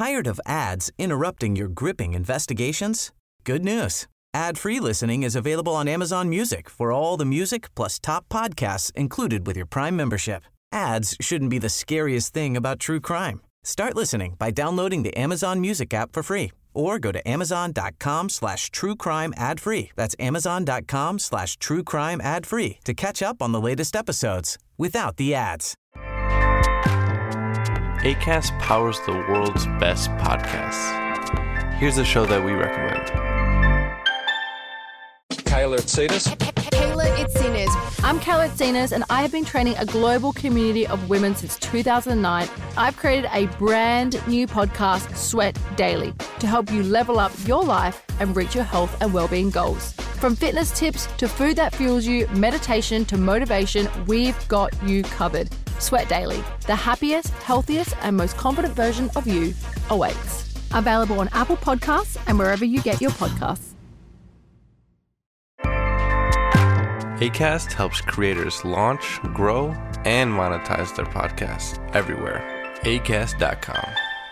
Tired of ads interrupting your gripping investigations? Good news. Ad-free listening is available on Amazon Music for all the music plus top podcasts included with your Prime membership. Ads shouldn't be the scariest thing about true crime. Start listening by downloading the Amazon Music app for free or go to amazon.com/truecrime ad-free. That's amazon.com/truecrime ad-free to catch up on the latest episodes without the ads. Acast powers the world's best podcasts. Here's a show that we recommend. Kayla Itsinas. Kayla Itsinas. I'm Kayla Itsinas, and I have been training a global community of women since 2009. I've created a brand new podcast, Sweat Daily, to help you level up your life and reach your health and well-being goals. From fitness tips to food that fuels you, meditation to motivation, we've got you covered. Sweat Daily, the happiest, healthiest, and most confident version of you awaits. Available on Apple Podcasts and wherever you get your podcasts. Acast helps creators launch, grow, and monetize their podcasts everywhere. Acast.com.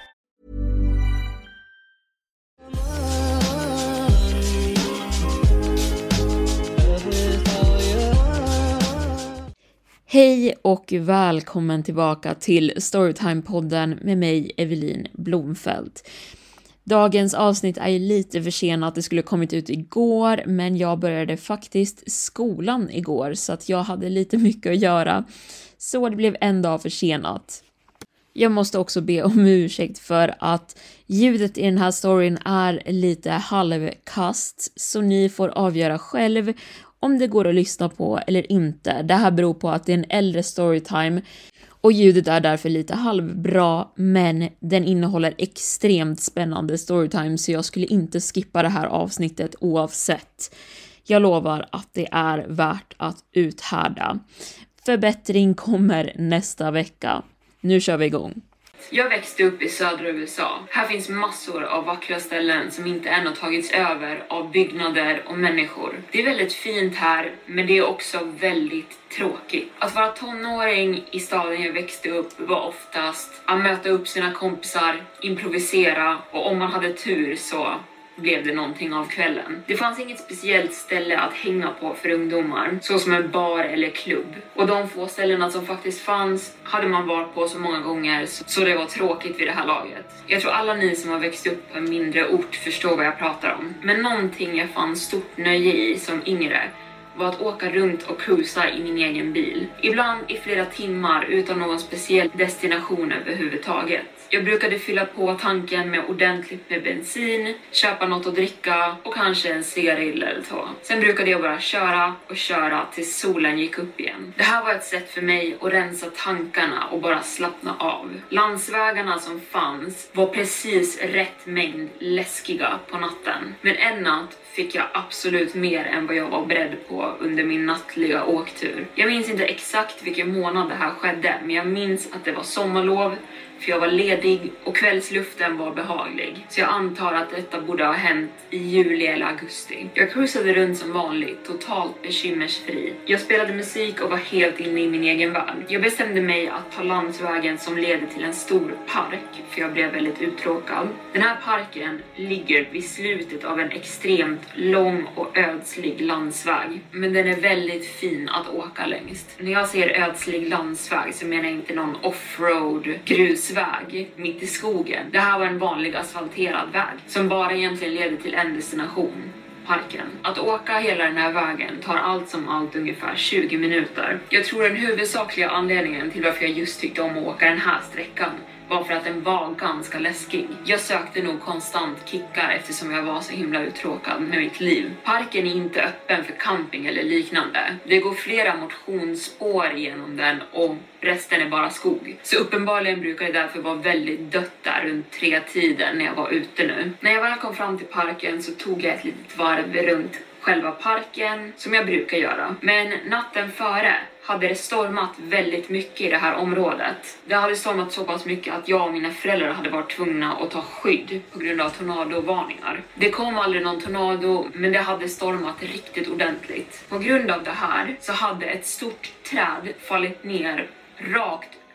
Hej och välkommen tillbaka till Storytime-podden med mig, Evelin Blomfelt. Dagens avsnitt är ju lite försenat, det skulle kommit ut igår, men jag började faktiskt skolan igår så att jag hade lite mycket att göra. Så det blev en dag försenat. Jag måste också be om ursäkt för att ljudet i den här storyn är lite halvkast, så ni får avgöra själv om det går att lyssna på eller inte. Det här beror på att det är en äldre storytime och ljudet är därför lite halvbra, men den innehåller extremt spännande storytime så jag skulle inte skippa det här avsnittet oavsett. Jag lovar att det är värt att uthärda. Förbättring kommer nästa vecka. Nu kör vi igång. Jag växte upp i södra USA. Här finns massor av vackra ställen som inte än har tagits över av byggnader och människor. Det är väldigt fint här, men det är också väldigt tråkigt. Att vara tonåring i staden jag växte upp var oftast att möta upp sina kompisar, improvisera och om man hade tur så blev det någonting av kvällen. Det fanns inget speciellt ställe att hänga på för ungdomar, så som en bar eller klubb. Och de få ställena som faktiskt fanns hade man varit på så många gånger så det var tråkigt vid det här laget. Jag tror alla ni som har växt upp på en mindre ort förstår vad jag pratar om. Men någonting jag fann stort nöje i som yngre var att åka runt och cruisa i min egen bil. Ibland i flera timmar utan någon speciell destination överhuvudtaget. Jag brukade fylla på tanken med ordentligt med bensin, köpa något att dricka och kanske en cigarill eller två. Sen brukade jag bara köra tills solen gick upp igen. Det här var ett sätt för mig att rensa tankarna och bara slappna av. Landsvägarna som fanns var precis rätt mängd läskiga på natten. Men en natt fick jag absolut mer än vad jag var beredd på under min nattliga åktur. Jag minns inte exakt vilken månad det här skedde, men jag minns att det var sommarlov, för jag var ledig och kvällsluften var behaglig. Så jag antar att detta borde ha hänt i juli eller augusti. Jag cruisade runt som vanligt, totalt bekymmersfri. Jag spelade musik och var helt inne i min egen värld. Jag bestämde mig att ta landsvägen som leder till en stor park, för jag blev väldigt uttråkad. Den här parken ligger vid slutet av en extremt lång och ödslig landsväg. Men den är väldigt fin att åka längst. När jag ser ödslig landsväg så menar jag inte någon offroad grusväg mitt i skogen. Det här var en vanlig asfalterad väg som bara egentligen leder till en destination, parken. Att åka hela den här vägen tar allt som allt ungefär 20 minuter. Jag tror den huvudsakliga anledningen till varför jag just tyckte om att åka den här sträckan var för att den var ganska läskig. Jag sökte nog konstant kickar eftersom jag var så himla uttråkad med mitt liv. Parken är inte öppen för camping eller liknande. Det går flera motionsspår genom den och resten är bara skog. Så uppenbarligen brukar det därför vara väldigt dött där runt 3-tiden när jag var ute nu. När jag väl kom fram till parken så tog jag ett litet varv runt själva parken som jag brukar göra. Men natten före hade det stormat väldigt mycket i det här området. Det hade stormat så pass mycket att jag och mina föräldrar hade varit tvungna att ta skydd på grund av tornadovarningar. Det kom aldrig någon tornado, men det hade stormat riktigt ordentligt. På grund av det här så hade ett stort träd fallit ner rakt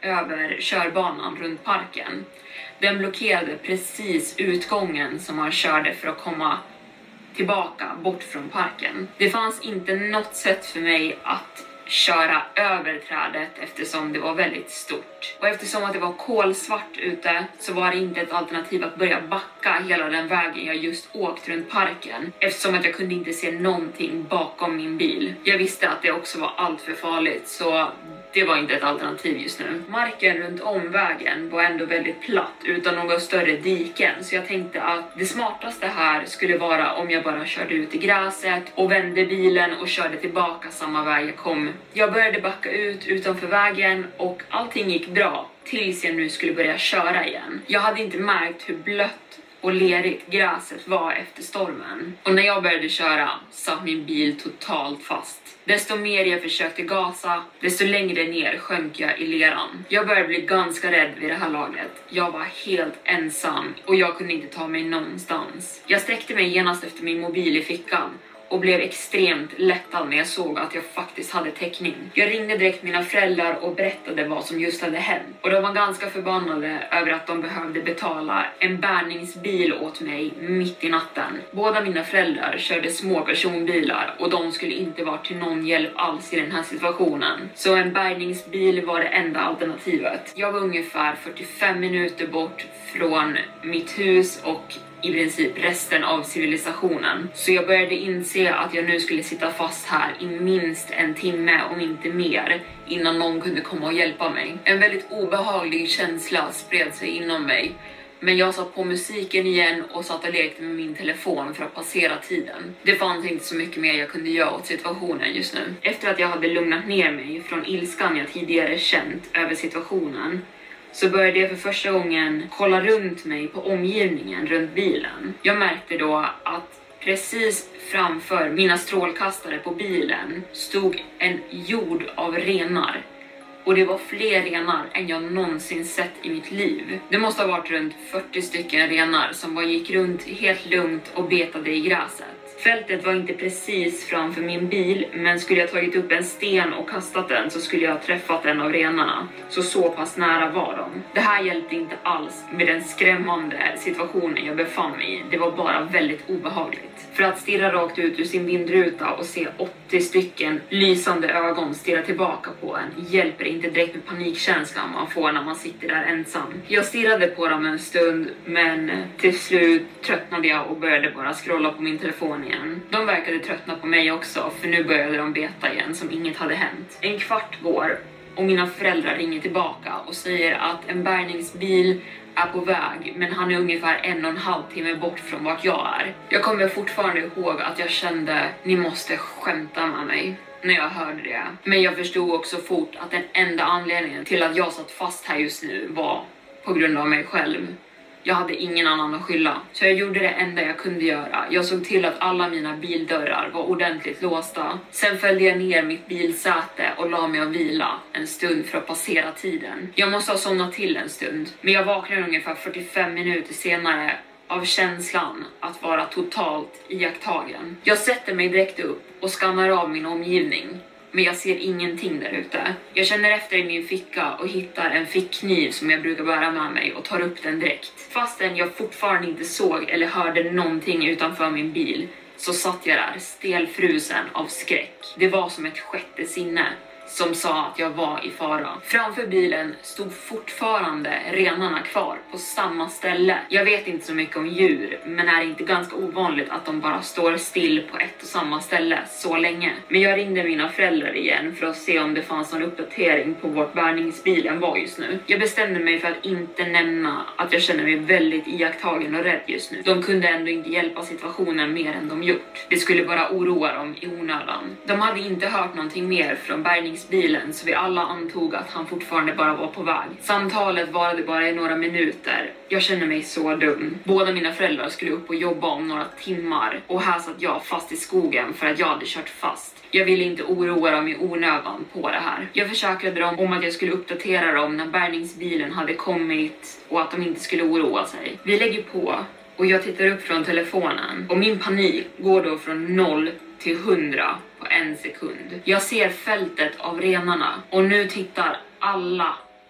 över körbanan runt parken. Den blockerade precis utgången som man körde för att komma tillbaka bort från parken. Det fanns inte något sätt för mig att köra över trädet eftersom det var väldigt stort. Och eftersom att det var kolsvart ute så var det inte ett alternativ att börja backa hela den vägen jag just åkt runt parken. Eftersom att jag kunde inte se någonting bakom min bil. Jag visste att det också var allt för farligt så det var inte ett alternativ just nu. Marken runt om vägen var ändå väldigt platt utan några större diken. Så jag tänkte att det smartaste här skulle vara om jag bara körde ut i gräset och vände bilen och körde tillbaka samma väg jag kom. Jag började backa ut utanför vägen och allting gick bra tills jag nu skulle börja köra igen. Jag hade inte märkt hur blött och lerigt gräset var efter stormen. Och när jag började köra satt min bil totalt fast. Desto mer jag försökte gasa, desto längre ner sjönk jag i leran. Jag började bli ganska rädd vid det här laget. Jag var helt ensam och jag kunde inte ta mig någonstans. Jag sträckte mig genast efter min mobil i fickan och blev extremt lättad när jag såg att jag faktiskt hade täckning. Jag ringde direkt mina föräldrar och berättade vad som just hade hänt. Och de var ganska förbannade över att de behövde betala en bärgningsbil åt mig mitt i natten. Båda mina föräldrar körde små personbilar och de skulle inte vara till någon hjälp alls i den här situationen. Så en bärgningsbil var det enda alternativet. Jag var ungefär 45 minuter bort från mitt hus och i princip resten av civilisationen. Så jag började inse att jag nu skulle sitta fast här i minst en timme om inte mer innan någon kunde komma och hjälpa mig. En väldigt obehaglig känsla spred sig inom mig. Men jag satt på musiken igen och satt och lekte med min telefon för att passera tiden. Det fanns inte så mycket mer jag kunde göra åt situationen just nu. Efter att jag hade lugnat ner mig från ilskan jag tidigare känt över situationen så började jag för första gången kolla runt mig på omgivningen runt bilen. Jag märkte då att precis framför mina strålkastare på bilen stod en jord av renar. Och det var fler renar än jag någonsin sett i mitt liv. Det måste ha varit runt 40 stycken renar som bara gick runt helt lugnt och betade i gräset. Fältet var inte precis framför min bil, men skulle jag tagit upp en sten och kastat den så skulle jag ha träffat en av renarna. Så pass nära var de. Det här hjälpte inte alls med den skrämmande situationen jag befann mig i. Det var bara väldigt obehagligt. För att stirra rakt ut ur sin vindruta och se 80 stycken lysande ögon stirra tillbaka på en hjälper inte direkt med panikkänslan man får när man sitter där ensam. Jag stirrade på dem en stund, men till slut tröttnade jag och började bara scrolla på min telefon igen. De verkade tröttna på mig också, för nu började de beta igen som inget hade hänt. En kvart går och mina föräldrar ringer tillbaka och säger att en bärgningsbil är på väg, men han är ungefär 1,5 timme bort från vart jag är. Jag kommer fortfarande ihåg att jag kände, ni måste skämta med mig när jag hörde det. Men jag förstod också fort att den enda anledningen till att jag satt fast här just nu var på grund av mig själv. Jag hade ingen annan att skylla. Så jag gjorde det enda jag kunde göra. Jag såg till att alla mina bildörrar var ordentligt låsta. Sen följde jag ner mitt bilsäte och la mig och vila en stund för att passera tiden. Jag måste ha somnat till en stund. Men jag vaknade ungefär 45 minuter senare av känslan att vara totalt iakttagen. Jag sätter mig direkt upp och skannar av min omgivning. Men jag ser ingenting där ute. Jag känner efter i min ficka och hittar en fickkniv som jag brukar bära med mig och tar upp den direkt. Fastän jag fortfarande inte såg eller hörde någonting utanför min bil så satt jag där stelfrusen av skräck. Det var som ett sjätte sinne som sa att jag var i fara. Framför bilen stod fortfarande renarna kvar på samma ställe. Jag vet inte så mycket om djur, men är det inte ganska ovanligt att de bara står still på ett och samma ställe så länge. Men jag ringde mina föräldrar igen för att se om det fanns någon uppdatering på vart bärgningsbilen var just nu. Jag bestämde mig för att inte nämna att jag känner mig väldigt iakttagen och rädd just nu. De kunde ändå inte hjälpa situationen mer än de gjort. Det skulle bara oroa dem i onödan. De hade inte hört någonting mer från bärgningsbilen, så vi alla antog att han fortfarande bara var på väg. Samtalet varade bara i några minuter. Jag känner mig så dum. Båda mina föräldrar skulle upp och jobba om några timmar och här satt jag fast i skogen för att jag hade kört fast. Jag ville inte oroa dem i onödan på det här. Jag försäkrade dem om att jag skulle uppdatera dem när bärgningsbilen hade kommit och att de inte skulle oroa sig. Vi lägger på och jag tittar upp från telefonen och min panik går då från 0 till 100 på 1 sekund. Jag ser fältet av renarna och nu tittar alla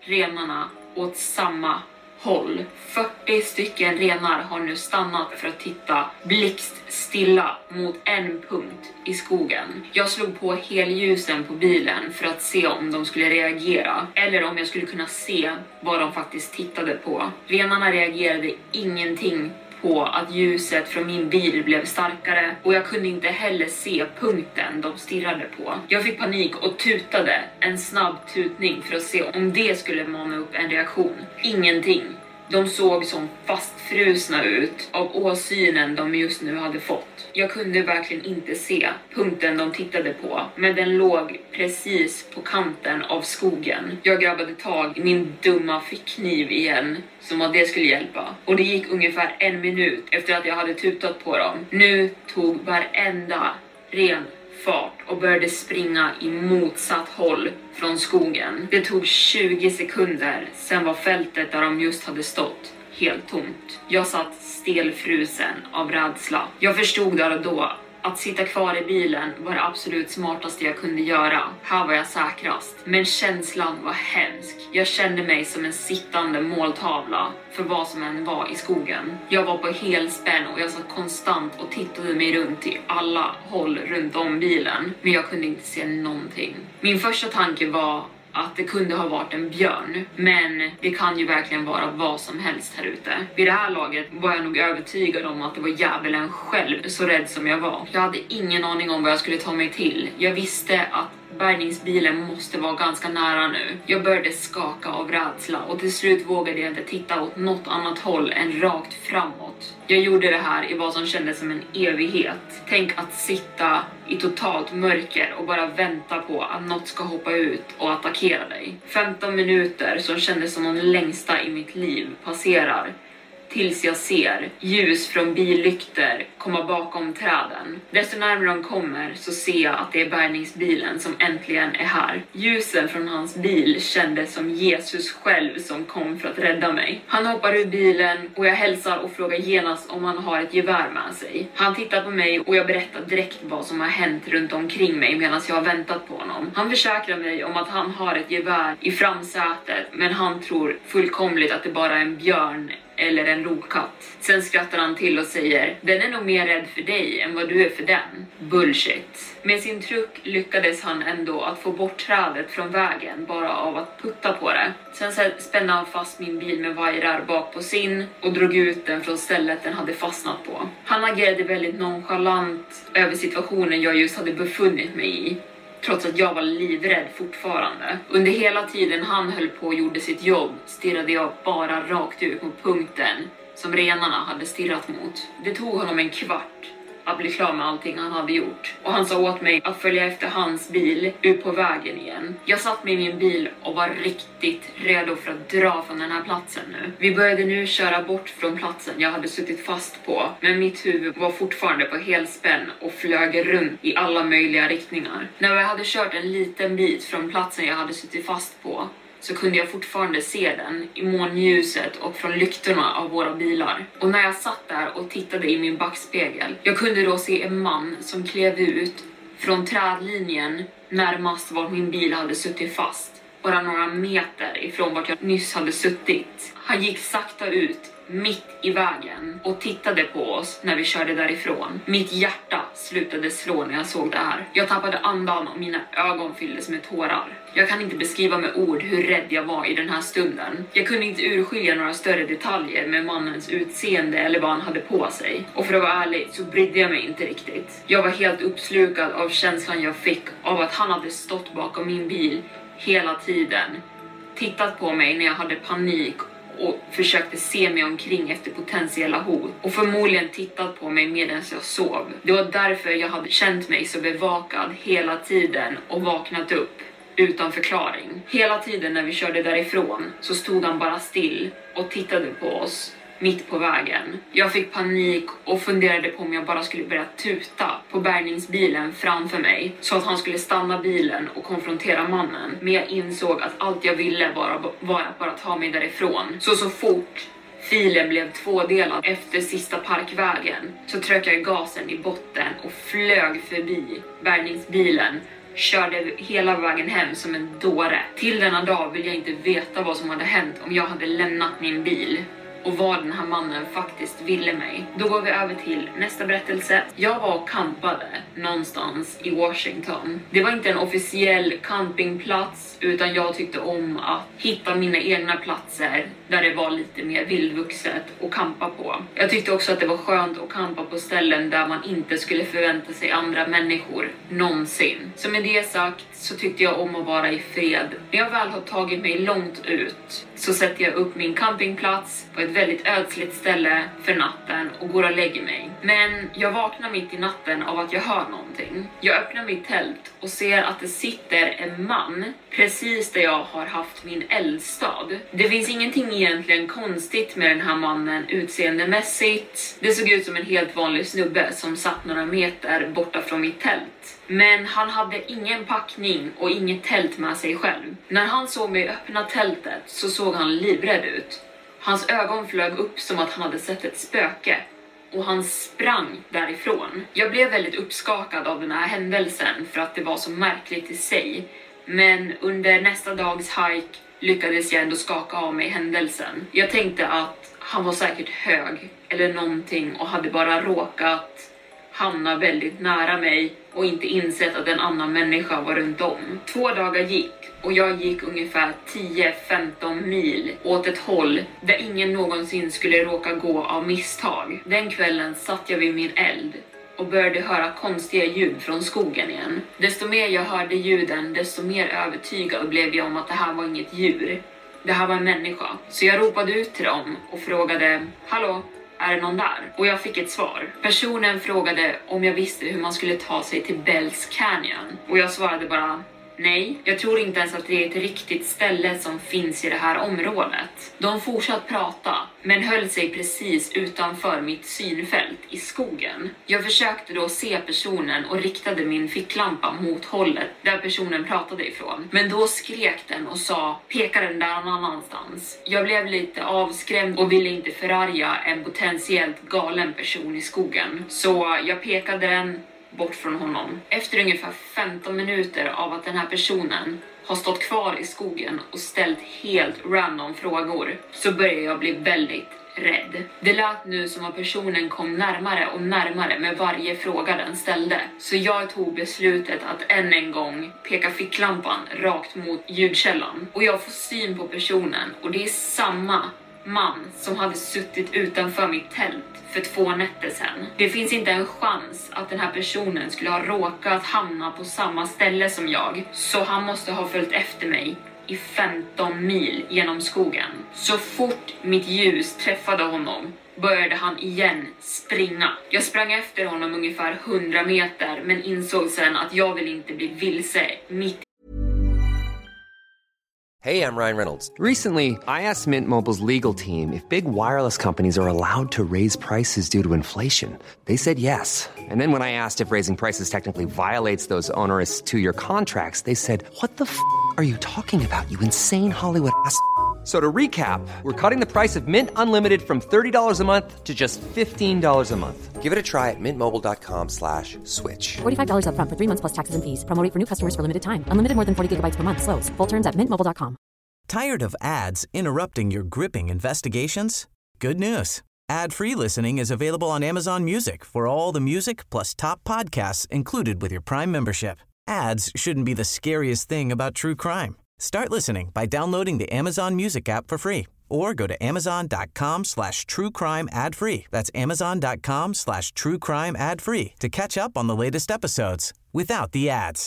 renarna åt samma håll. 40 stycken renar har nu stannat för att titta blixtstilla mot en punkt i skogen. Jag slog på helljusen på bilen för att se om de skulle reagera eller om jag skulle kunna se vad de faktiskt tittade på. Renarna reagerade ingenting på att ljuset från min bil blev starkare och jag kunde inte heller se punkten de stirrade på. Jag fick panik och tutade en snabb tutning för att se om det skulle mana upp en reaktion. Ingenting. De såg som fastfrusna ut av åsynen de just nu hade fått. Jag kunde verkligen inte se punkten de tittade på, men den låg precis på kanten av skogen. Jag grabbade tag i min dumma fickkniv igen, som att det skulle hjälpa. Och det gick ungefär 1 minut efter att jag hade tutat på dem. Nu tog varenda ren fart och började springa i motsatt håll från skogen. Det tog 20 sekunder, sen var fältet där de just hade stått helt tomt. Jag satt stelfrusen av rädsla. Jag förstod där och då att sitta kvar i bilen var det absolut smartaste jag kunde göra. Här var jag säkrast. Men känslan var hemsk. Jag kände mig som en sittande måltavla för vad som än var i skogen. Jag var på helspänn och jag satt konstant och tittade mig runt i alla håll runt om bilen. Men jag kunde inte se någonting. Min första tanke var att det kunde ha varit en björn, men det kan ju verkligen vara vad som helst här ute. Vid det här laget var jag nog övertygad om att det var djävulen själv, så rädd som jag var. Jag hade ingen aning om vad jag skulle ta mig till. Jag visste att bärgningsbilen måste vara ganska nära nu. Jag började skaka av rädsla och till slut vågade jag inte titta åt något annat håll än rakt framåt. Jag gjorde det här i vad som kändes som en evighet. Tänk att sitta i totalt mörker och bara vänta på att något ska hoppa ut och attackera dig. 15 minuter som kändes som de längsta i mitt liv passerar. Tills jag ser ljus från billyktor komma bakom träden. Desto närmare de kommer så ser jag att det är bärgningsbilen som äntligen är här. Ljusen från hans bil kändes som Jesus själv som kom för att rädda mig. Han hoppar ur bilen och jag hälsar och frågar genast om han har ett gevär med sig. Han tittar på mig och jag berättar direkt vad som har hänt runt omkring mig medan jag har väntat på honom. Han försäkrar mig om att han har ett gevär i framsätet, men han tror fullkomligt att det bara är en björn eller en lokatt. Sen skrattar han till och säger: den är nog mer rädd för dig än vad du är för den. Bullshit. Med sin truck lyckades han ändå att få bort trädet från vägen bara av att putta på det. Sen spände han fast min bil med vajrar bak på sin och drog ut den från stället den hade fastnat på. Han agerade väldigt nonchalant över situationen jag just hade befunnit mig i, trots att jag var livrädd fortfarande. Under hela tiden han höll på och gjorde sitt jobb stirrade jag bara rakt ut mot punkten som renarna hade stirrat mot. Det tog honom en kvart att bli klar med allting han hade gjort. Och han sa åt mig att följa efter hans bil ut på vägen igen. Jag satt med min bil och var riktigt redo för att dra från den här platsen nu. Vi började nu köra bort från platsen jag hade suttit fast på. Men mitt huvud var fortfarande på helspänn och flög runt i alla möjliga riktningar. När jag hade kört en liten bit från platsen jag hade suttit fast på så kunde jag fortfarande se den i månljuset och från lyktorna av våra bilar. Och när jag satt där och tittade i min backspegel, jag kunde då se en man som klev ut från trädlinjen närmast var min bil hade suttit fast. Bara några meter ifrån vart jag nyss hade suttit. Han gick sakta ut mitt i vägen och tittade på oss när vi körde därifrån. Mitt hjärta slutade slå när jag såg det här. Jag tappade andan och mina ögon fylldes med tårar. Jag kan inte beskriva med ord hur rädd jag var i den här stunden. Jag kunde inte urskilja några större detaljer med mannens utseende eller vad han hade på sig. Och för att vara ärlig så brydde jag mig inte riktigt. Jag var helt uppslukad av känslan jag fick av att han hade stått bakom min bil hela tiden. Tittat på mig när jag hade panik och försökte se mig omkring efter potentiella hot. Och förmodligen tittat på mig medan jag sov. Det var därför jag hade känt mig så bevakad hela tiden och vaknat upp utan förklaring. Hela tiden när vi körde därifrån så stod han bara still och tittade på oss mitt på vägen. Jag fick panik och funderade på om jag bara skulle börja tuta på bärgningsbilen framför mig så att han skulle stanna bilen och konfrontera mannen. Men jag insåg att allt jag ville var att bara ta mig därifrån. Så fort filen blev tvådelad efter sista parkvägen så tryckte jag gasen i botten och flög förbi bärgningsbilen körde hela vägen hem som en dåre. Till denna dag vill jag inte veta vad som hade hänt om jag hade lämnat min bil och vad den här mannen faktiskt ville mig. Då går vi över till nästa berättelse. Jag var och campade någonstans i Washington. Det var inte en officiell campingplats, utan jag tyckte om att hitta mina egna platser där det var lite mer vildvuxet att campa på. Jag tyckte också att det var skönt att campa på ställen där man inte skulle förvänta sig andra människor någonsin. Så med det sagt så tyckte jag om att vara i fred. När jag väl har tagit mig långt ut så sätter jag upp min campingplats på ett väldigt ödsligt ställe för natten och går och lägger mig. Men jag vaknar mitt i natten av att jag hör någonting. Jag öppnar mitt tält och ser att det sitter en man precis där jag har haft min eldstad. Det finns ingenting egentligen konstigt med den här mannen utseendemässigt. Det såg ut som en helt vanlig snubbe som satt några meter borta från mitt tält. Men han hade ingen packning och inget tält med sig själv. När han såg mig öppna tältet så såg han livrädd ut. Hans ögon flög upp som att han hade sett ett spöke och han sprang därifrån. Jag blev väldigt uppskakad av den här händelsen för att det var så märkligt i sig. Men under nästa dags hike lyckades jag ändå skaka av mig händelsen. Jag tänkte att han var säkert hög eller någonting och hade bara råkat hamna väldigt nära mig och inte insett att en annan människa var runt om. 2 dagar gick och jag gick ungefär 10-15 mil åt ett håll där ingen någonsin skulle råka gå av misstag. Den kvällen satt jag vid min eld och började höra konstiga ljud från skogen igen. Desto mer jag hörde ljuden, desto mer övertygad blev jag om att det här var inget djur. Det här var en människa. Så jag ropade ut till dem och frågade: hallå? Är det någon där? Och jag fick ett svar. Personen frågade om jag visste hur man skulle ta sig till Bells Canyon. Och jag svarade bara: nej, jag tror inte ens att det är ett riktigt ställe som finns i det här området. De fortsatte prata, men höll sig precis utanför mitt synfält i skogen. Jag försökte då se personen och riktade min ficklampa mot hållet där personen pratade ifrån. Men då skrek den och sa: peka den där någon annanstans. Jag blev lite avskrämd och ville inte förarga en potentiellt galen person i skogen. Så jag pekade den bort från honom. Efter ungefär 15 minuter av att den här personen har stått kvar i skogen och ställt helt random frågor så började jag bli väldigt rädd. Det lät nu som att personen kom närmare och närmare med varje fråga den ställde. Så jag tog beslutet att än en gång peka ficklampan rakt mot ljudkällan. Och jag får syn på personen och det är samma man som hade suttit utanför mitt tält för 2 nätter sedan. Det finns inte en chans att den här personen skulle ha råkat hamna på samma ställe som jag. Så han måste ha följt efter mig i 15 mil genom skogen. Så fort mitt ljus träffade honom började han igen springa. Jag sprang efter honom ungefär 100 meter men insåg sen att jag vill inte bli vilse mitt. Hey, I'm Ryan Reynolds. Recently, I asked Mint Mobile's legal team if big wireless companies are allowed to raise prices due to inflation. They said yes. And then when I asked if raising prices technically violates those onerous 2-year contracts, they said, what the f*** are you talking about, you insane Hollywood ass? So to recap, we're cutting the price of Mint Unlimited from $30 a month to just $15 a month. Give it a try at mintmobile.com/switch. $45 up front for 3 months plus taxes and fees. Promo rate for new customers for limited time. Unlimited more than 40 gigabytes per month. Slows full terms at mintmobile.com. Tired of ads interrupting your gripping investigations? Good news. Ad-free listening is available on Amazon Music for all the music plus top podcasts included with your Prime membership. Ads shouldn't be the scariest thing about true crime. Start listening by downloading the Amazon Music app for free or go to amazon.com/truecrime ad-free. That's amazon.com/truecrime ad-free to catch up on the latest episodes without the ads.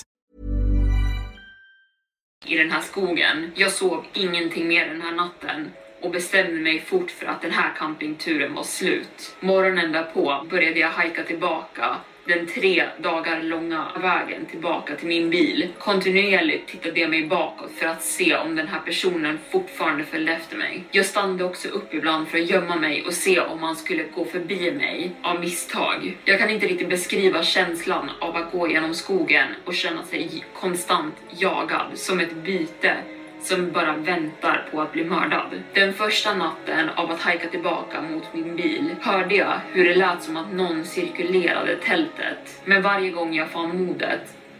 I den här skogen. Jag sov ingenting mer den här natten och bestämde mig fort för att den här campingturen var slut. Morgonen därpå började jag hajka tillbaka den 3 dagar långa vägen tillbaka till min bil. Kontinuerligt tittade jag mig bakåt för att se om den här personen fortfarande följde efter mig. Jag stannade också upp ibland för att gömma mig och se om han skulle gå förbi mig av misstag. Jag kan inte riktigt beskriva känslan av att gå genom skogen och känna sig konstant jagad som ett byte som bara väntar på att bli mördad. Den första natten av att hajka tillbaka mot min bil hörde jag hur det lät som att någon cirkulerade tältet. Men varje gång jag fann modet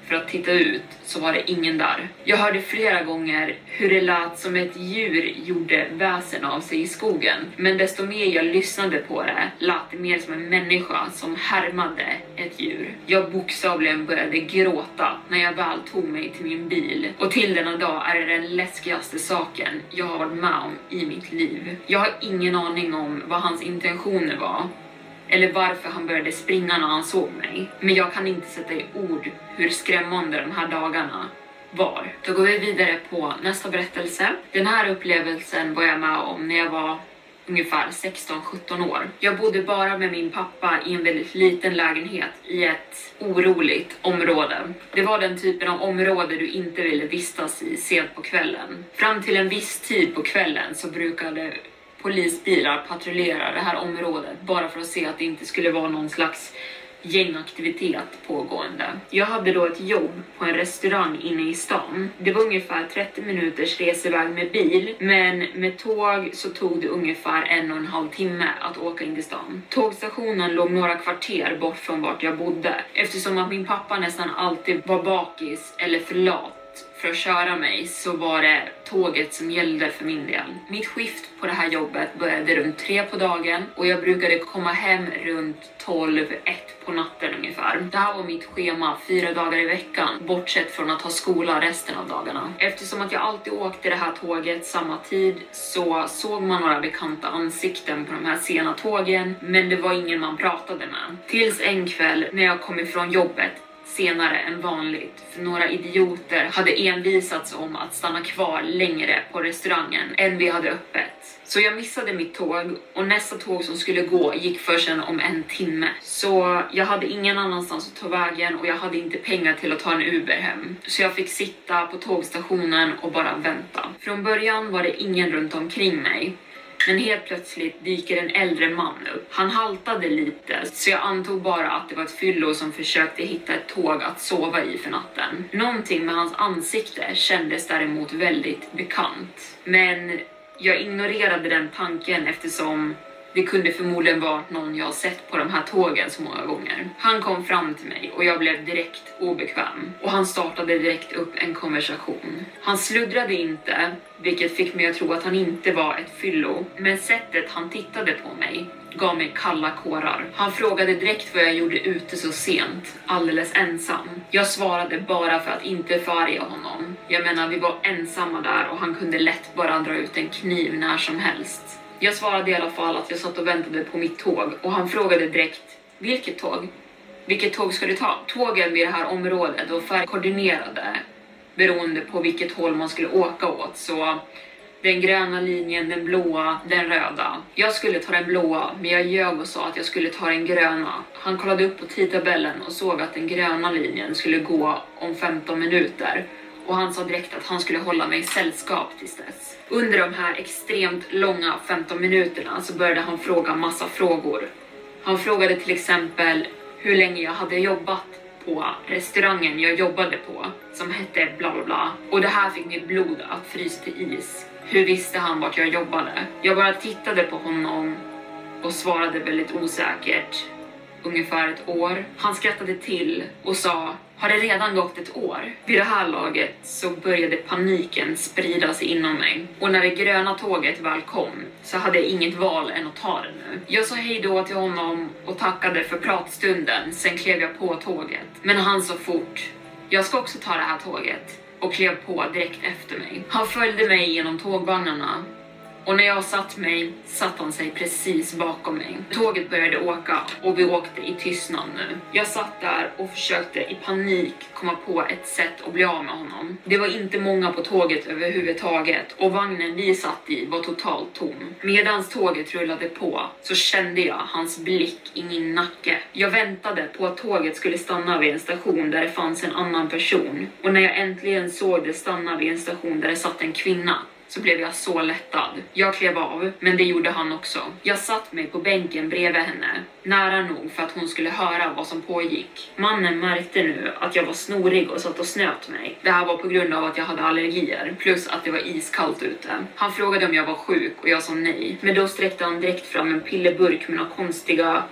för att titta ut så var det ingen där. Jag hörde flera gånger hur det lät som ett djur gjorde väsen av sig i skogen. Men desto mer jag lyssnade på det lät det mer som en människa som härmade ett djur. Jag bokstavligen började gråta när jag väl tog mig till min bil. Och till denna dag är det den läskigaste saken jag har varit med om i mitt liv. Jag har ingen aning om vad hans intentioner var. Eller varför han började springa när han såg mig. Men jag kan inte sätta i ord hur skrämmande de här dagarna var. Då går vi vidare på nästa berättelse. Den här upplevelsen var jag med om när jag var ungefär 16-17 år. Jag bodde bara med min pappa i en väldigt liten lägenhet i ett oroligt område. Det var den typen av område du inte ville vistas i sent på kvällen. Fram till en viss tid på kvällen så brukade polisbilar patrullera det här området bara för att se att det inte skulle vara någon slags gängaktivitet pågående. Jag hade då ett jobb på en restaurang inne i stan. Det var ungefär 30 minuters reseväg med bil, men med tåg så tog det ungefär 1,5 timme att åka in till stan. Tågstationen låg några kvarter bort från vart jag bodde, eftersom att min pappa nästan alltid var bakis eller för lat för att köra mig, så var det tåget som gällde för min del. Mitt skift på det här jobbet började runt 3 på dagen och jag brukade komma hem runt 12-1 på natten ungefär. Det här var mitt schema 4 dagar i veckan, bortsett från att ha skola resten av dagarna. Eftersom att jag alltid åkte det här tåget samma tid så såg man några bekanta ansikten på de här sena tågen, men det var ingen man pratade med. Tills en kväll när jag kom ifrån jobbet senare än vanligt, för några idioter hade envisats om att stanna kvar längre på restaurangen än vi hade öppet. Så jag missade mitt tåg och nästa tåg som skulle gå gick först om 1 timme. Så jag hade ingen annanstans att ta vägen och jag hade inte pengar till att ta en Uber hem. Så jag fick sitta på tågstationen och bara vänta. Från början var det ingen runt omkring mig. Men helt plötsligt dyker en äldre man upp. Han haltade lite, så jag antog bara att det var ett fyllo som försökte hitta ett tåg att sova i för natten. Någonting med hans ansikte kändes däremot väldigt bekant. Men jag ignorerade den tanken eftersom det kunde förmodligen vara någon jag har sett på de här tågen så många gånger. Han kom fram till mig och jag blev direkt obekväm. Och han startade direkt upp en konversation. Han sluddrade inte, vilket fick mig att tro att han inte var ett fyllo. Men sättet han tittade på mig gav mig kalla kårar. Han frågade direkt vad jag gjorde ute så sent, alldeles ensam. Jag svarade bara för att inte förarga honom. Jag menar, vi var ensamma där och han kunde lätt bara dra ut en kniv när som helst. Jag svarade i alla fall att jag satt och väntade på mitt tåg och han frågade direkt: vilket tåg? Vilket tåg ska du ta? Tågen vid det här området var färgkoordinerade beroende på vilket håll man skulle åka åt. Så den gröna linjen, den blåa, den röda. Jag skulle ta den blåa, men jag ljög och sa att jag skulle ta den gröna. Han kollade upp på tidtabellen och såg att den gröna linjen skulle gå om 15 minuter. Och han sa direkt att han skulle hålla mig sällskap tills dess. Under de här extremt långa 15 minuterna så började han fråga massa frågor. Han frågade till exempel hur länge jag hade jobbat på restaurangen jag jobbade på, som hette bla bla bla. Och det här fick mitt blod att frysa till is. Hur visste han vart jag jobbade? Jag bara tittade på honom och svarade väldigt osäkert: ungefär 1 år. Han skrattade till och sa: har det redan gått 1 år? Vid det här laget så började paniken sprida sig inom mig. Och när det gröna tåget väl kom så hade jag inget val än att ta det nu. Jag sa hej då till honom och tackade för pratstunden. Sen klev jag på tåget. Men han sa fort: jag ska också ta det här tåget. Och klev på direkt efter mig. Han följde mig genom tågvagnarna. Och när jag satt han sig precis bakom mig. Tåget började åka och vi åkte i tystnad nu. Jag satt där och försökte i panik komma på ett sätt att bli av med honom. Det var inte många på tåget överhuvudtaget och vagnen vi satt i var totalt tom. Medans tåget rullade på så kände jag hans blick i min nacke. Jag väntade på att tåget skulle stanna vid en station där det fanns en annan person. Och när jag äntligen såg det stanna vid en station där det satt en kvinna, så blev jag så lättad. Jag klev av, men det gjorde han också. Jag satt mig på bänken bredvid henne, nära nog för att hon skulle höra vad som pågick. Mannen märkte nu att jag var snorig och satt och snöt mig. Det här var på grund av att jag hade allergier, plus att det var iskallt ute. Han frågade om jag var sjuk och jag sa nej. Men då sträckte han direkt fram en pillerburk med några konstiga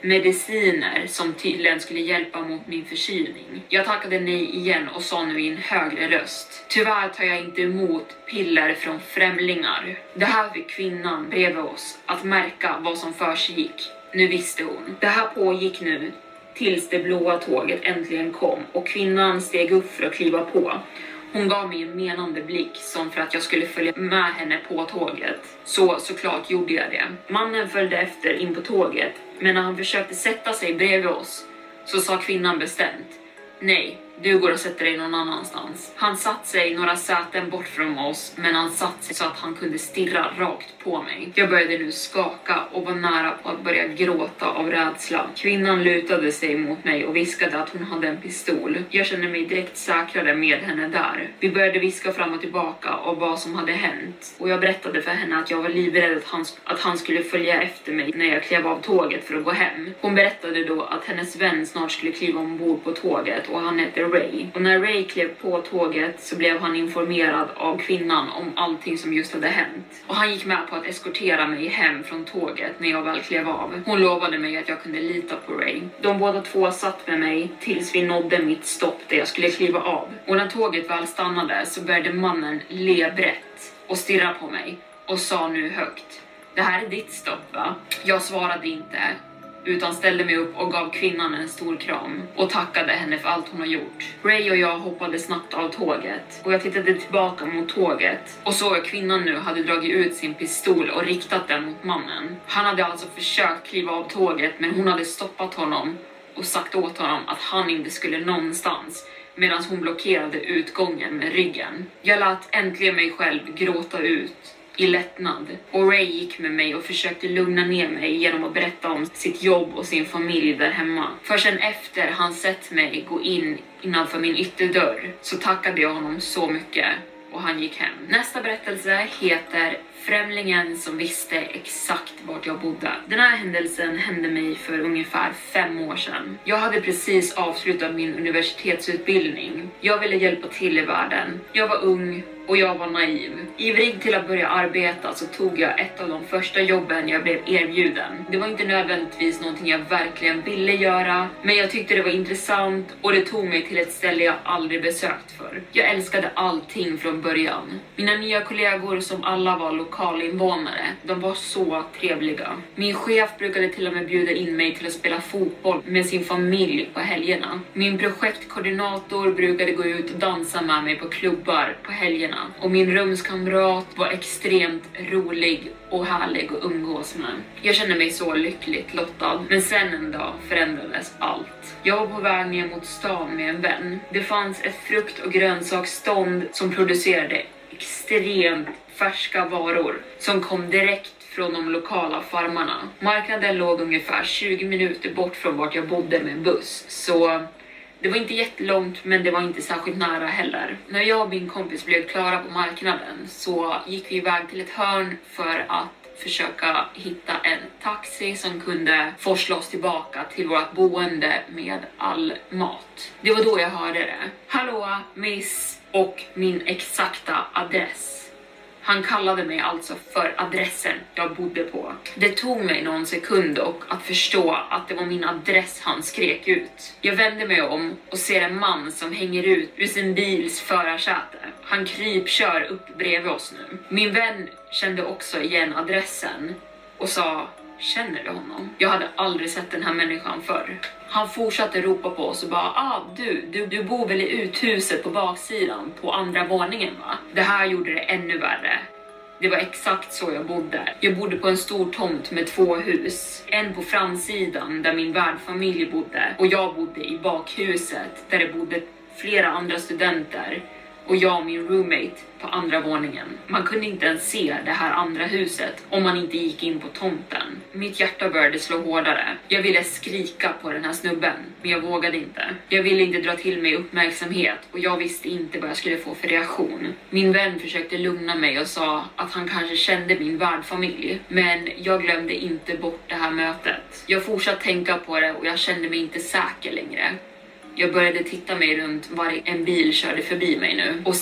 mediciner som tydligen skulle hjälpa mot min förkylning. Jag tackade nej igen och sa nu i en högre röst: tyvärr tar jag inte emot piller från främlingar. Det här fick kvinnan bredvid oss att märka vad som försiggick. Nu visste hon. Det här pågick nu tills det blåa tåget äntligen kom och kvinnan steg upp för att kliva på. Hon gav mig en menande blick som för att jag skulle följa med henne på tåget. Såklart gjorde jag det. Mannen följde efter in på tåget, men när han försökte sätta sig bredvid oss så sa kvinnan bestämt: nej, du går och sätter dig någon annanstans. Han satt sig några säten bort från oss, men han satt sig så att han kunde stirra rakt på mig. Jag började nu skaka och var nära på att börja gråta av rädsla. Kvinnan lutade sig mot mig och viskade att hon hade en pistol. Jag kände mig direkt säkrare med henne där. Vi började viska fram och tillbaka om vad som hade hänt. Och jag berättade för henne att jag var livrädd att han skulle följa efter mig när jag klev av tåget för att gå hem. Hon berättade då att hennes vän snart skulle kliva ombord på tåget och han hette Ray. Och när Ray klev på tåget så blev han informerad av kvinnan om allting som just hade hänt. Och han gick med på att eskortera mig hem från tåget när jag väl klev av. Hon lovade mig att jag kunde lita på Ray. De båda två satt med mig tills vi nådde mitt stopp där jag skulle kliva av. Och när tåget väl stannade så började mannen le brett och stirra på mig och sa nu högt: det här är ditt stopp, va? Jag svarade inte, utan ställde mig upp och gav kvinnan en stor kram och tackade henne för allt hon har gjort. Ray och jag hoppade snabbt av tåget och jag tittade tillbaka mot tåget och såg att kvinnan nu hade dragit ut sin pistol och riktat den mot mannen. Han hade alltså försökt kliva av tåget, men hon hade stoppat honom och sagt åt honom att han inte skulle någonstans, medan hon blockerade utgången med ryggen. Jag lät äntligen mig själv gråta ut i lättnad. Och Ray gick med mig och försökte lugna ner mig genom att berätta om sitt jobb och sin familj där hemma. För sen efter han sett mig gå in innanför min ytterdörr så tackade jag honom så mycket och han gick hem. Nästa berättelse heter Främlingen som visste exakt vart jag bodde. Den här händelsen hände mig för ungefär 5 år sedan. Jag hade precis avslutat min universitetsutbildning. Jag ville hjälpa till i världen. Jag var ung och jag var naiv. Ivrig till att börja arbeta så tog jag ett av de första jobben jag blev erbjuden. Det var inte nödvändigtvis någonting jag verkligen ville göra, men jag tyckte det var intressant och det tog mig till ett ställe jag aldrig besökt för. Jag älskade allting från början. Mina nya kollegor som alla var lokalinvånare, de var så trevliga. Min chef brukade till och med bjuda in mig till att spela fotboll med sin familj på helgerna. Min projektkoordinator brukade gå ut och dansa med mig på klubbar på helgerna. Och min rumskamrat var extremt rolig och härlig att umgås med. Jag kände mig så lyckligt lottad. Men sen en dag förändrades allt. Jag var på väg ner mot stan med en vän. Det fanns ett frukt- och grönsaksstånd som producerade extremt färska varor som kom direkt från de lokala farmarna. Marknaden låg ungefär 20 minuter bort från vart jag bodde med buss. Så det var inte jättelångt, men det var inte särskilt nära heller. När jag och min kompis blev klara på marknaden så gick vi iväg till ett hörn för att försöka hitta en taxi som kunde forsla oss tillbaka till vårt boende med all mat. Det var då jag hörde det. Hallå, miss, och min exakta adress. Han kallade mig alltså för adressen jag bodde på. Det tog mig någon sekund och att förstå att det var min adress han skrek ut. Jag vände mig om och ser en man som hänger ut ur sin bils förarsäte. Han krypkör upp bredvid oss nu. Min vän kände också igen adressen och sa: känner du honom? Jag hade aldrig sett den här människan förr. Han fortsatte ropa på oss och bara: du bor väl i uthuset på baksidan på andra våningen, va? Det här gjorde det ännu värre. Det var exakt så jag bodde. Jag bodde på en stor tomt med 2 hus. En på framsidan där min värdfamilj bodde och jag bodde i bakhuset där det bodde flera andra studenter. Och jag och min roommate på andra våningen. Man kunde inte ens se det här andra huset om man inte gick in på tomten. Mitt hjärta började slå hårdare. Jag ville skrika på den här snubben, men jag vågade inte. Jag ville inte dra till mig uppmärksamhet och jag visste inte vad jag skulle få för reaktion. Min vän försökte lugna mig och sa att han kanske kände min värdfamilj. Men jag glömde inte bort det här mötet. Jag fortsatte tänka på det och jag kände mig inte säker längre. Jag började titta mig runt var en bil körde förbi mig nu. Och sen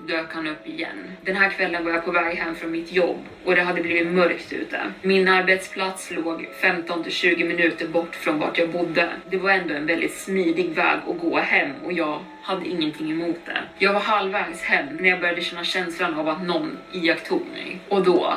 dök han upp igen. Den här kvällen var jag på väg hem från mitt jobb och det hade blivit mörkt ute. Min arbetsplats låg 15-20 minuter bort från vart jag bodde. Det var ändå en väldigt smidig väg att gå hem och jag hade ingenting emot det. Jag var halvvägs hem när jag började känna känslan av att någon iakttog mig. Och då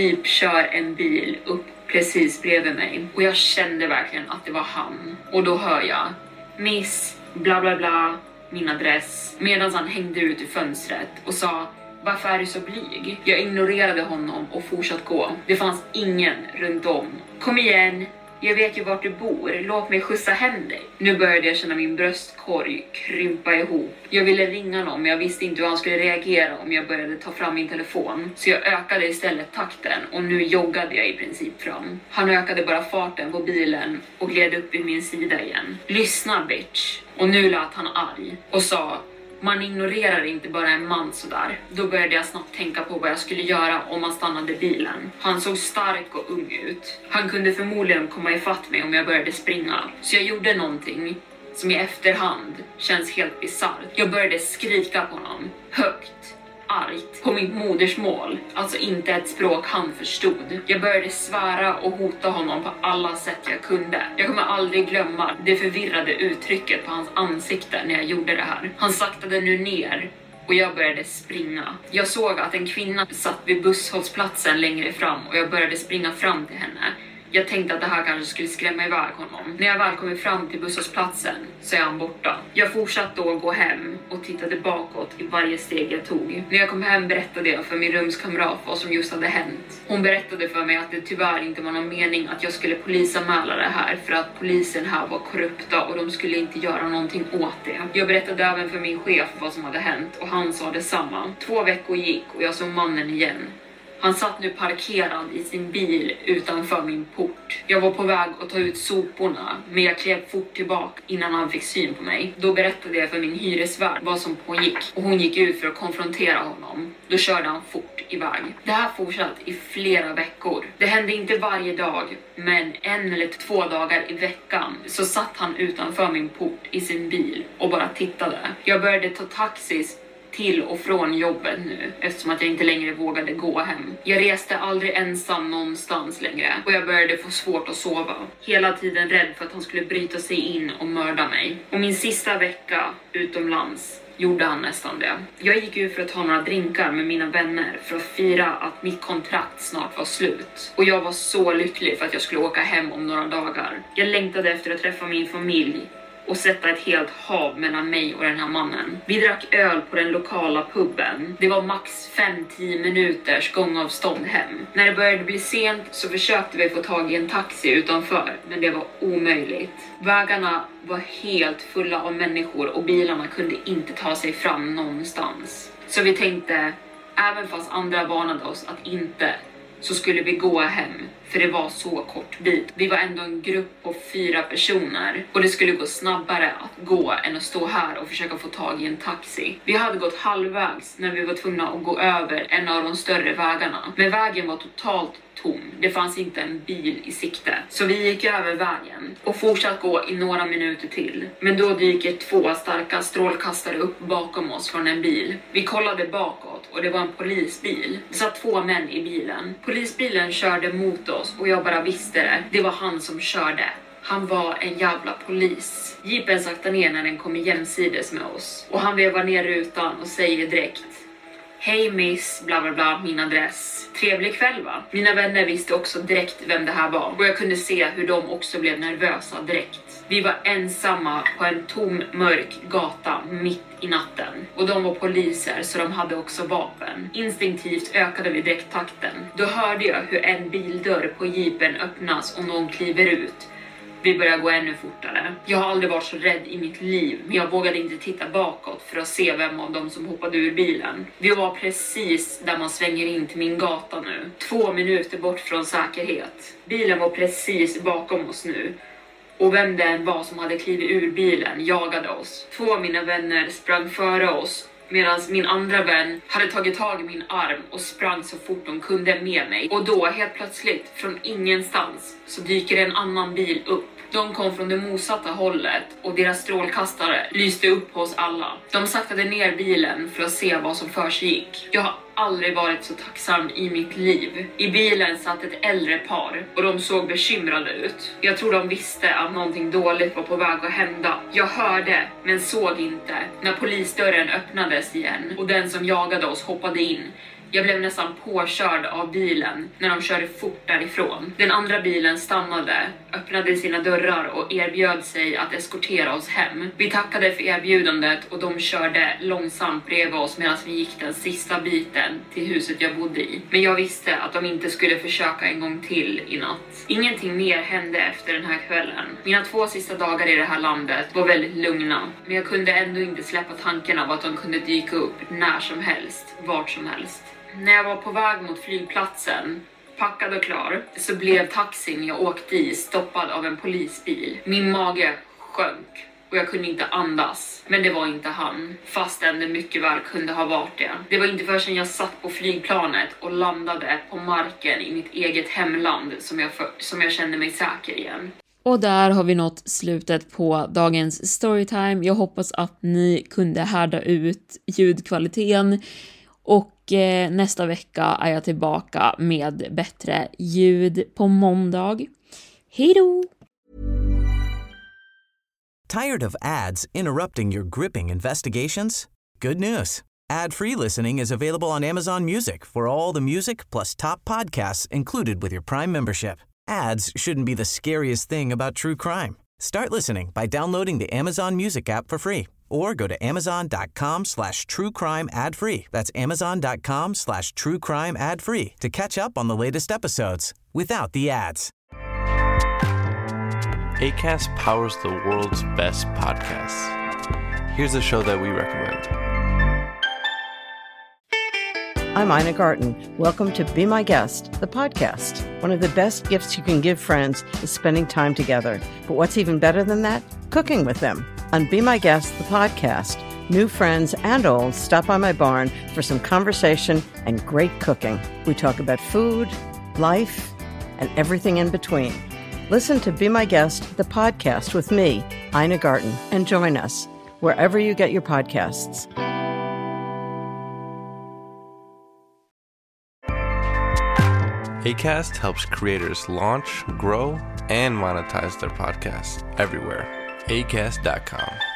kör en bil upp precis bredvid mig. Och jag kände verkligen att det var han. Och då hör jag Miss bla bla bla, min adress. Medan han hängde ut i fönstret och sa: varför är du så blyg? Jag ignorerade honom och fortsatte gå. Det fanns ingen runt om. Kom igen, jag vet ju vart du bor. Låt mig skjutsa hem dig. Nu började jag känna min bröstkorg krympa ihop. Jag ville ringa någon men jag visste inte hur han skulle reagera om jag började ta fram min telefon. Så jag ökade istället takten och nu joggade jag i princip fram. Han ökade bara farten på bilen och gled upp i min sida igen. Lyssna bitch. Och nu lät han arg och sa: man ignorerar inte bara en man sådär. Då började jag snabbt tänka på vad jag skulle göra om man stannade bilen. Han såg stark och ung ut. Han kunde förmodligen komma ifatt mig om jag började springa. Så jag gjorde någonting som i efterhand känns helt bisarrt. Jag började skrika på honom, högt, argt, på mitt modersmål. Alltså inte ett språk han förstod. Jag började svära och hota honom på alla sätt jag kunde. Jag kommer aldrig glömma det förvirrade uttrycket på hans ansikte när jag gjorde det här. Han saktade nu ner och jag började springa. Jag såg att en kvinna satt vid busshållplatsen längre fram och jag började springa fram till henne. Jag tänkte att det här kanske skulle skrämma iväg honom. När jag väl kom fram till busshållplatsen så är han borta. Jag fortsatte då gå hem och tittade bakåt i varje steg jag tog. När jag kom hem berättade jag för min rumskamrat vad som just hade hänt. Hon berättade för mig att det tyvärr inte var någon mening att jag skulle polisanmäla det här för att polisen här var korrupta och de skulle inte göra någonting åt det. Jag berättade även för min chef vad som hade hänt och han sa detsamma. 2 veckor gick och jag såg mannen igen. Han satt nu parkerad i sin bil utanför min port. Jag var på väg att ta ut soporna, men jag klev fort tillbaka innan han fick syn på mig. Då berättade jag för min hyresvärd vad som pågick och hon gick ut för att konfrontera honom. Då körde han fort iväg. Det här fortsatte i flera veckor. Det hände inte varje dag, men 1 eller 2 dagar i veckan så satt han utanför min port i sin bil och bara tittade. Jag började ta taxis till och från jobbet nu eftersom att jag inte längre vågade gå hem. Jag reste aldrig ensam någonstans längre och jag började få svårt att sova. Hela tiden rädd för att han skulle bryta sig in och mörda mig. Och min sista vecka utomlands gjorde han nästan det. Jag gick ut för att ta några drinkar med mina vänner för att fira att mitt kontrakt snart var slut. Och jag var så lycklig för att jag skulle åka hem om några dagar. Jag längtade efter att träffa min familj och sätta ett helt hav mellan mig och den här mannen. Vi drack öl på den lokala puben. Det var max 5-10 minuters gångavstånd hem. När det började bli sent så försökte vi få tag i en taxi utanför, men det var omöjligt. Vägarna var helt fulla av människor och bilarna kunde inte ta sig fram någonstans. Så vi tänkte, även fast andra varnade oss att inte, så skulle vi gå hem, för det var så kort bit. Vi var ändå en grupp på 4 personer och det skulle gå snabbare att gå än att stå här och försöka få tag i en taxi. Vi hade gått halvvägs när vi var tvungna att gå över en av de större vägarna. Men vägen var totalt tom. Det fanns inte en bil i sikte. Så vi gick över vägen och fortsatte gå i några minuter till. Men då dyker 2 starka strålkastare upp bakom oss från en bil. Vi kollade bakåt och det var en polisbil. Det satt 2 män i bilen. Polisbilen körde mot oss och jag bara visste det. Det var han som körde. Han var en jävla polis. Jeepen sakta ner när den kom jämsides med oss. Och han vevar ner rutan och säger direkt: hej miss, bla bla bla, min adress. Trevlig kväll va? Mina vänner visste också direkt vem det här var. Och jag kunde se hur de också blev nervösa direkt. Vi var ensamma på en tom, mörk gata mitt i natten. Och de var poliser så de hade också vapen. Instinktivt ökade vi direkt takten. Då hörde jag hur en bildörr på jeepen öppnas och någon kliver ut. Vi börjar gå ännu fortare. Jag har aldrig varit så rädd i mitt liv, men jag vågade inte titta bakåt för att se vem av dem som hoppade ur bilen. Vi var precis där man svänger in till min gata nu. 2 minuter bort från säkerhet. Bilen var precis bakom oss nu. Och vem det än var som hade klivit ur bilen jagade oss. 2 av mina vänner sprang före oss, medan min andra vän hade tagit tag i min arm och sprang så fort de kunde med mig. Och då helt plötsligt, från ingenstans, så dyker en annan bil upp. De kom från det motsatta hållet och deras strålkastare lyste upp hos alla. De saktade ner bilen för att se vad som försiggick. Jag har aldrig varit så tacksam i mitt liv. I bilen satt ett äldre par och de såg bekymrade ut. Jag tror de visste att någonting dåligt var på väg att hända. Jag hörde men såg inte när polisdörren öppnades igen och den som jagade oss hoppade in. Jag blev nästan påkörd av bilen när de körde fort därifrån. Den andra bilen stannade, öppnade sina dörrar och erbjöd sig att eskortera oss hem. Vi tackade för erbjudandet och de körde långsamt bredvid oss medan vi gick den sista biten till huset jag bodde i. Men jag visste att de inte skulle försöka en gång till i natt. Ingenting mer hände efter den här kvällen. Mina 2 sista dagar i det här landet var väldigt lugna. Men jag kunde ändå inte släppa tanken av att de kunde dyka upp när som helst, vart som helst. När jag var på väg mot flygplatsen, packad och klar, så blev taxin jag åkte i stoppad av en polisbil. Min mage sjönk och jag kunde inte andas. Men det var inte han, fastän det mycket väl kunde ha varit det. Det var inte förrän jag satt på flygplanet och landade på marken i mitt eget hemland som jag kände mig säker igen. Och där har vi nått slutet på dagens storytime. Jag hoppas att ni kunde härda ut ljudkvaliteten. Och nästa vecka är jag tillbaka med bättre ljud på måndag. Hej då! Tired of ads interrupting your gripping investigations? Good news. Ad-free listening is available on Amazon Music for all the music plus top podcasts included with your Prime membership. Ads shouldn't be the scariest thing about true crime. Start listening by downloading the Amazon Music app for free or go to amazon.com/truecrime ad-free. That's amazon.com/truecrime ad-free to catch up on the latest episodes without the ads. Acast powers the world's best podcasts. Here's a show that we recommend. I'm Ina Garten. Welcome to Be My Guest, the podcast. One of the best gifts you can give friends is spending time together. But what's even better than that? Cooking with them. On Be My Guest, the podcast, new friends and old stop by my barn for some conversation and great cooking. We talk about food, life, and everything in between. Listen to Be My Guest, the podcast with me, Ina Garten, and join us wherever you get your podcasts. Acast helps creators launch, grow, and monetize their podcasts everywhere. Acast.com.